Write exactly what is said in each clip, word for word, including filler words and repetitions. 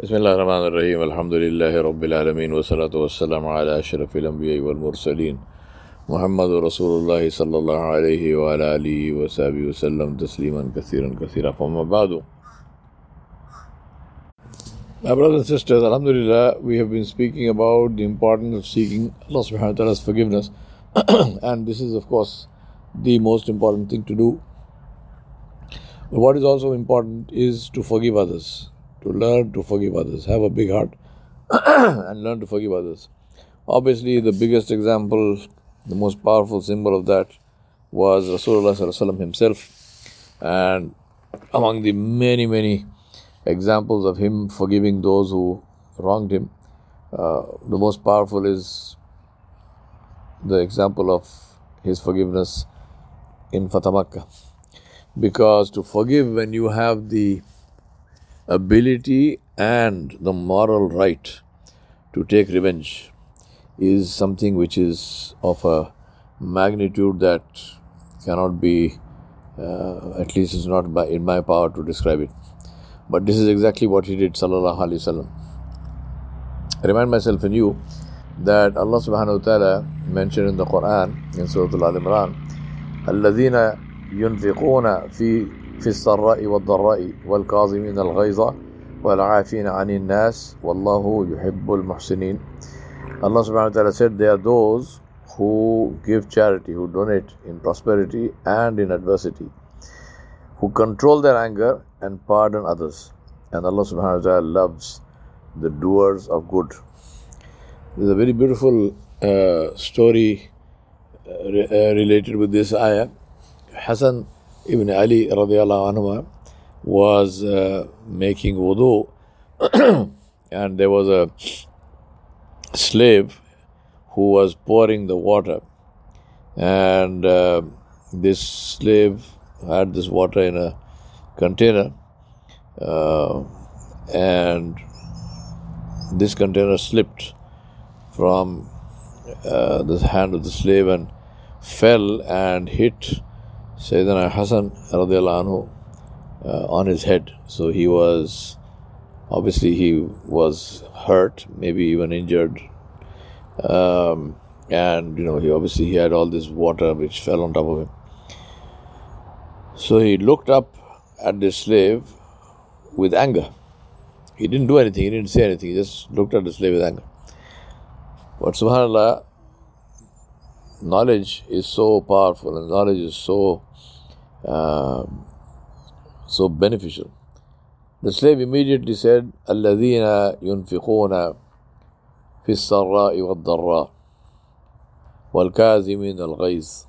بسم الله الرحمن الرحيم الحمد لله رب العالمين والصلاة والسلام على أشرف الأنبياء والمرسلين محمد رسول الله صلى الله عليه وعلى آله وصحبه وسلم تسليما كثيرا كثيرا فما بعد. My brothers and sisters, Alhamdulillah, we have been speaking about the importance of seeking Allah subhanahu wa ta'ala's forgiveness and this is of course the most important thing to do. But what is also important is to forgive others. To learn to forgive others. Have a big heart and learn to forgive others. Obviously, the biggest example, the most powerful symbol of that was Rasulullah sallallahu alaihi wasallam himself. And among the many, many examples of him forgiving those who wronged him, uh, the most powerful is the example of his forgiveness in Fatah Makkah. Because to forgive when you have the ability and the moral right to take revenge is something which is of a magnitude that cannot be, uh, at least it's not by, in my power to describe it. But this is exactly what he did, sallallahu alaihi wasallam. I remind myself and you that Allah subhanahu wa ta'ala mentioned in the Quran, in Surah Al-Imran, الَّذِينَ يُنْفِقُونَ فِي في السراء والضراء والكاظمين الغيظ والعافين عن الناس والله يحب المحسنين. Allah subhanahu wa ta'ala said, they are those who give charity, who donate in prosperity and in adversity, who control their anger and pardon others. And Allah subhanahu wa ta'ala loves the doers of good. There's a very beautiful uh, story uh, re- uh, related with this ayah. Hassan Ibn Ali radiallahu anhu was uh, making wudu and there was a slave who was pouring the water, and uh, this slave had this water in a container uh, and this container slipped from uh, the hand of the slave and fell and hit Sayyidina Hassan radiallahu anhu uh, on his head. So he was, obviously he was hurt, maybe even injured. Um, and, you know, he obviously he had all this water which fell on top of him. So he looked up at the slave with anger. He didn't do anything, he didn't say anything, he just looked at the slave with anger. But subhanAllah, knowledge is so powerful and knowledge is so uh, so beneficial. The slave immediately said, الَّذِينَ يُنْفِقُونَ فِي السَّرَّاءِ وَالضَّرَّاءِ وَالْكَاظِمِينَ الْغَيْظَ.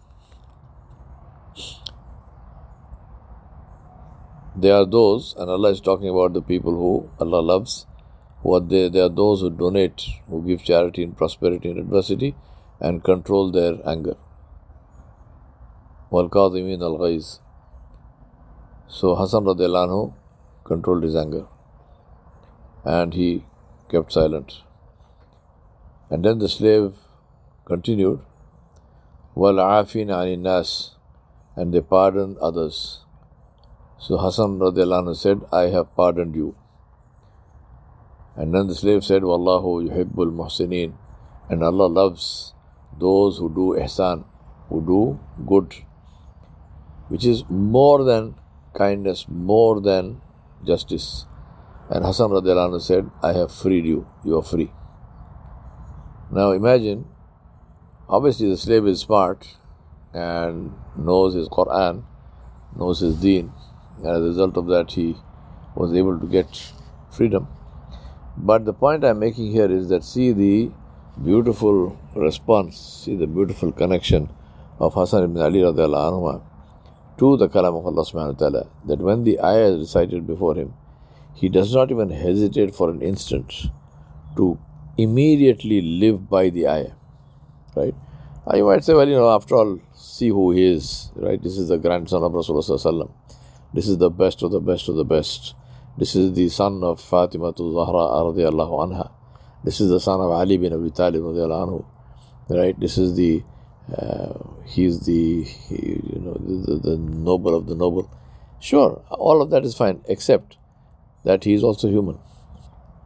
They are those, and Allah is talking about the people who Allah loves, who are they, they are those who donate, who give charity in prosperity and adversity, and control their anger. وَالْكَاظِمِينَ الْغَيْظَ. So Hassan radiallahu anhu controlled his anger and he kept silent. And then the slave continued, وَالْعَافِينَ عَنِ النَّاسِ, and they pardoned others. So Hassan radiallahu anhu said, I have pardoned you. And then the slave said, وَاللَّهُ يُحِبُّ الْمُحْسِنِينَ, and Allah loves those who do ihsan, who do good, which is more than kindness, more than justice. And Hassan radiallahu anhu said, I have freed you, you are free. Now imagine, obviously the slave is smart and knows his Quran, knows his deen, and as a result of that he was able to get freedom. But the point I'm making here is that see the beautiful response, see the beautiful connection of Hassan ibn Ali radiallahu anhu to the kalam of Allah subhanahu wa ta'ala, that when the ayah is recited before him, he does not even hesitate for an instant to immediately live by the ayah, right? Uh, you might say, well, you know, after all, see who he is, right? This is the grandson of Rasulullah sallallahu alaihi wasallam. This is the best of the best of the best. This is the son of Fatima Zahra radiallahu anha. This is the son of Ali bin Abi Talib radiallahu anhu, right? This is the Uh, he's the, he, you know, the, the noble of the noble. Sure, all of that is fine, except that he is also human.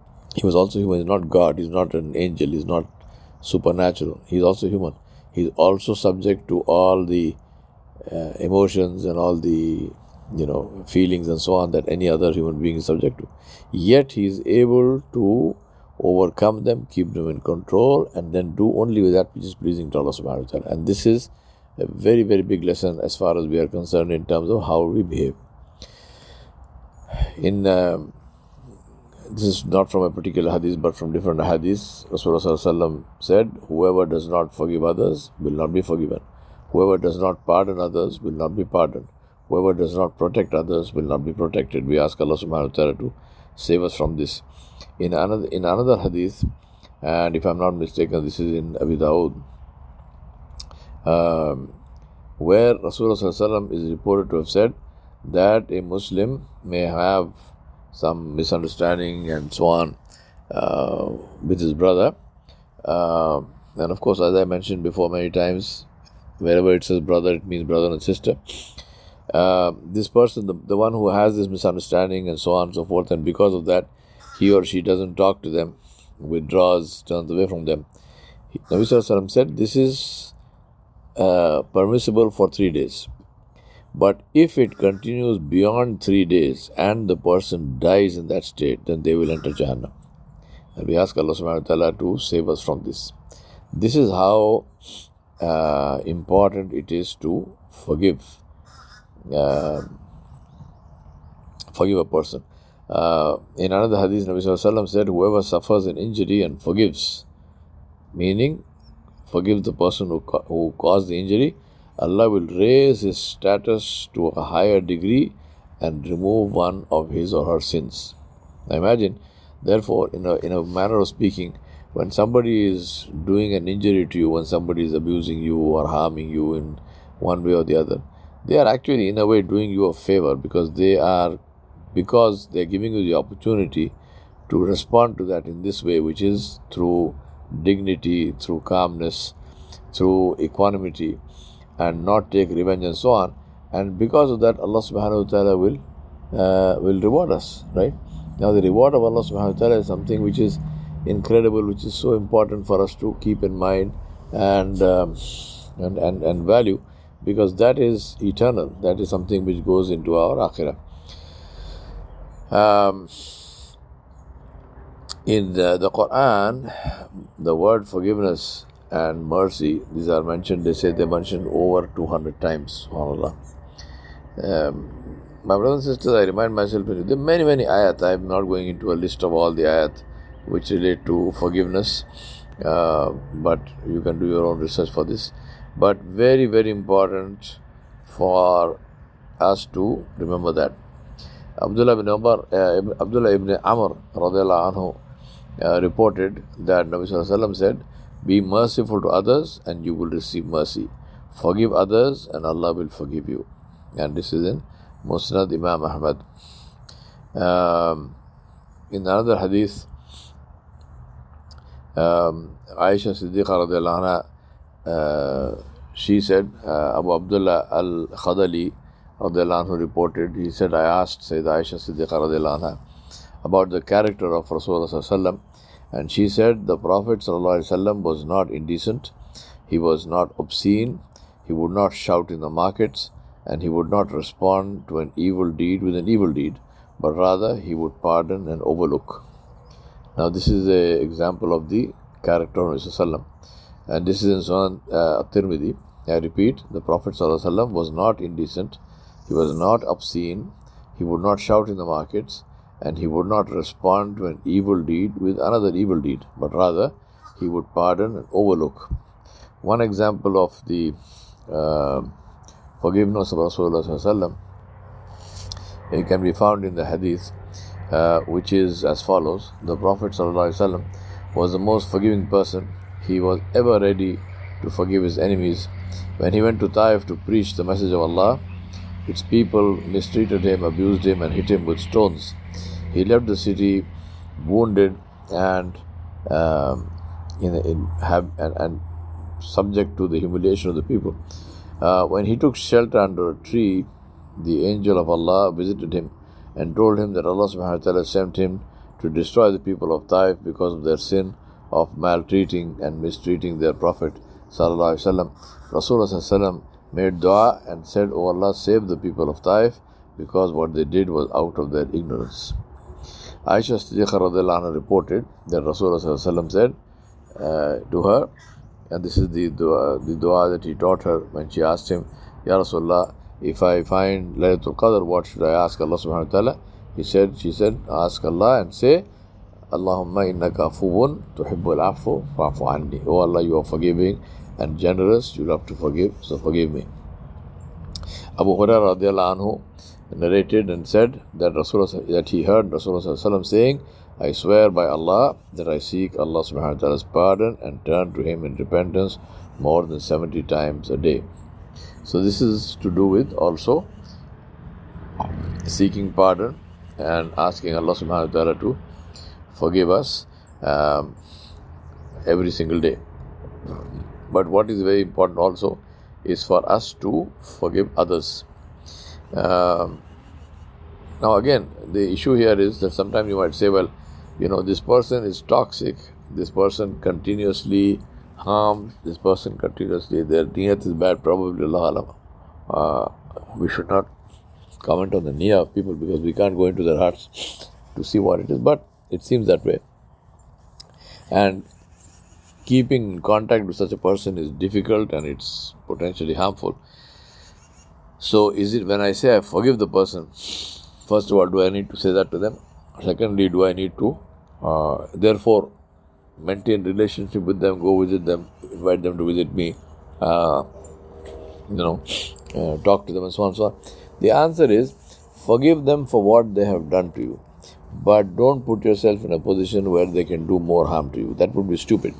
He was also human. He's not God. He's not an angel. He's not supernatural. He's also human. He's also subject to all the uh, emotions and all the, you know, feelings and so on that any other human being is subject to. Yet he is able to overcome them, keep them in control, and then do only with that which is pleasing to Allah subhanahu wa ta'ala. And this is a very, very big lesson as far as we are concerned in terms of how we behave. In um, this is not from a particular hadith, but from different hadiths. Rasulullah sallallahu alaihi wasallam said, whoever does not forgive others will not be forgiven. Whoever does not pardon others will not be pardoned. Whoever does not protect others will not be protected. We ask Allah subhanahu wa ta'ala to save us from this. In another in another hadith, and if I'm not mistaken, this is in Abi Dawud, um, where Rasulullah sallallahu alaihi wasallam is reported to have said that a Muslim may have some misunderstanding and so on uh, with his brother. Uh, and of course, as I mentioned before many times, wherever it says brother, it means brother and sister. Uh, this person, the, the one who has this misunderstanding and so on and so forth, and because of that, he or she doesn't talk to them, withdraws, turns away from them. Nabi Sallallahu Alaihi Wasallam said this is uh, permissible for three days. But if it continues beyond three days and the person dies in that state, then they will enter Jahannam. And we ask Allah subhanahu wa ta'ala to save us from this. This is how uh, important it is to forgive. Uh, forgive a person. Uh, in another hadith, Nabi Sallallahu Alaihi Wasallam said, whoever suffers an injury and forgives, meaning forgives the person who, who caused the injury, Allah will raise his status to a higher degree and remove one of his or her sins. Now imagine, therefore, in a, in a manner of speaking, when somebody is doing an injury to you, when somebody is abusing you or harming you in one way or the other, they are actually in a way doing you a favor because they are because they are giving you the opportunity to respond to that in this way, which is through dignity, through calmness, through equanimity, and not take revenge and so on. And because of that, Allah subhanahu wa ta'ala will uh, will reward us, right? Now the reward of Allah subhanahu wa ta'ala is something which is incredible, which is so important for us to keep in mind and um, and, and, and value, because that is eternal. That is something which goes into our akhirah. Um, in the, the Quran, the word forgiveness and mercy, these are mentioned, they say they mentioned over two hundred times, subhanAllah. Um, my brothers and sisters, I remind myself, there are many, many ayat. I am not going into a list of all the ayat which relate to forgiveness, uh, but you can do your own research for this. But very, very important for us to remember that. Abdullah ibn Umar, uh, Abdullah ibn Amr radiallahu anhu uh, reported that Nabi Sallallahu Alaihi Wasallam said, be merciful to others and you will receive mercy. Forgive others and Allah will forgive you. And this is in Musnad Imam Ahmad. Um, in another hadith, um, Aisha Siddiqa radiallahu anha, uh, she said, uh, Abu Abdullah al-Khadali radiallahu anhu reported, he said, I asked Sayyidah Aisha Siddiqa radiallahu anha about the character of Rasulullah sallallahu alaihi wasallam, and she said, the Prophet sallallahu alaihi wasallam was not indecent, he was not obscene, he would not shout in the markets, and he would not respond to an evil deed with an evil deed, but rather he would pardon and overlook. Now this is an example of the character of Rasulullah sallallahu alaihi wasallam, and this is in Sunan uh, At-Tirmidhi. I repeat, the Prophet sallallahu alaihi wasallam was not indecent, he was not obscene, he would not shout in the markets, and he would not respond to an evil deed with another evil deed, but rather he would pardon and overlook. One example of the uh, forgiveness of Rasulullah sallallahu alaihi wasallam, it can be found in the hadith, uh, which is as follows. The Prophet sallallahu alaihi wasallam was the most forgiving person. He was ever ready to forgive his enemies. When he went to Taif to preach the message of Allah, its people mistreated him, abused him, and hit him with stones. He left the city wounded and um, in, in have and, and subject to the humiliation of the people. Uh, when he took shelter under a tree, the angel of Allah visited him and told him that Allah subhanahu wa ta'ala sent him to destroy the people of Taif because of their sin of maltreating and mistreating their Prophet Sallallahu Alaihi Wasallam. Rasulullah Sallallahu Alaihi Wasallam made dua and said, "O Allah, save the people of Taif because what they did was out of their ignorance." Aisha Siddiqa radhiyallahu anha reported that Rasulullah Sallallahu Alaihi Wasallam said uh, to her, and this is the dua, the dua that he taught her when she asked him, "Ya Rasulullah, if I find Laylatul Qadr, what should I ask Allah subhanahu wa ta'ala?" He said, she said, ask Allah and say, "Allahumma innaka afuwun tuhibbul afu fa'fu anni." Oh Allah, you are forgiving and generous, you love to forgive, so forgive me. Abu Hurairah radiallahu anhu narrated and said that Rasulullah, that he heard Rasulullah saying, "I swear by Allah that I seek Allah subhanahu wa ta'ala's pardon and turn to Him in repentance more than seventy times a day." So this is to do with also seeking pardon and asking Allah subhanahu wa ta'ala to forgive us um, every single day. But what is very important also is for us to forgive others. Um, now again, the issue here is that sometimes you might say, well, you know, this person is toxic, this person continuously harms, this person continuously, their niyat is bad, probably Allah Alam. Uh, we should not comment on the niyat of people because we can't go into their hearts to see what it is, but it seems that way. And keeping in contact with such a person is difficult and it's potentially harmful. So is it when I say I forgive the person, first of all, do I need to say that to them? Secondly, do I need to uh, therefore maintain relationship with them, go visit them, invite them to visit me, uh, you know, uh, talk to them and so on and so on? The answer is, forgive them for what they have done to you, but don't put yourself in a position where they can do more harm to you. That would be stupid.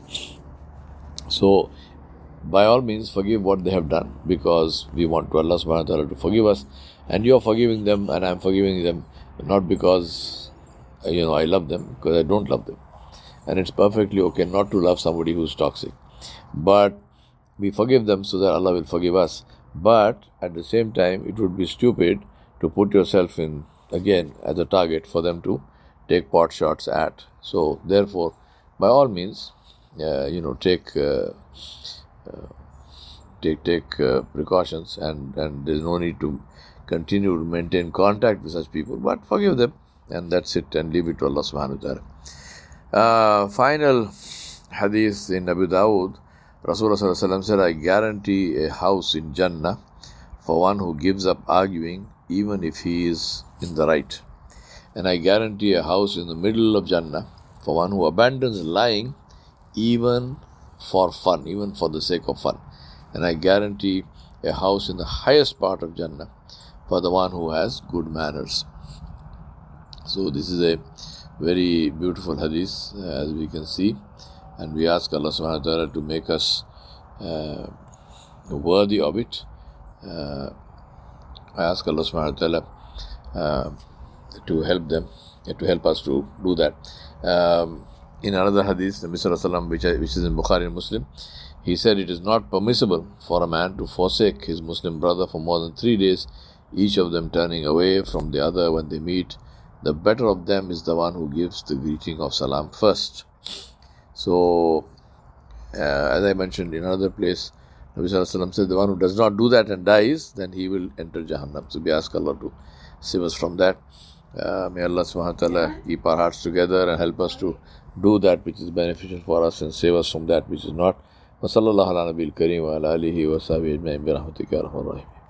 So, by all means, forgive what they have done, because we want to Allah subhanahu wa ta'ala to forgive us, and you are forgiving them and I am forgiving them, not because, you know, I love them, because I don't love them. And it's perfectly okay not to love somebody who's toxic. But we forgive them so that Allah will forgive us. But at the same time, it would be stupid to put yourself in, again, as a target for them to take pot shots at. So, therefore, by all means, uh, you know, take uh, uh, take take uh, precautions, and, and there's no need to continue to maintain contact with such people, but forgive them, and that's it, and leave it to Allah subhanahu wa ta'ala. Uh, final hadith in Abu Dawud, Rasulullah sallallahu alaihi wasallam said, "I guarantee a house in Jannah for one who gives up arguing even if he is in the right. And I guarantee a house in the middle of Jannah for one who abandons lying even for fun, even for the sake of fun. And I guarantee a house in the highest part of Jannah for the one who has good manners." So this is a very beautiful hadith, as we can see, and we ask Allah subhanahu wa ta'ala to make us uh, worthy of it. Uh, I ask Allah subhanahu wa ta'ala uh, to help them, uh, to help us to do that. Um, in another hadith, the Prophet which, which is in Bukhari and Muslim, he said, "It is not permissible for a man to forsake his Muslim brother for more than three days, each of them turning away from the other when they meet. The better of them is the one who gives the greeting of salam first." So, uh, as I mentioned in another place, Nabi Sallallahu Alaihi Wasallam said, the one who does not do that and dies, then he will enter Jahannam. So we ask Allah to save us from that. Uh, may Allah subhanahu wa ta'ala keep our hearts together and help us to do that which is beneficial for us and save us from that which is not. Wa sallallahu ala nabiyil kareem wa ala alihi wa sahbihi ajma'in bi rahmatika ya arhamar rahimin.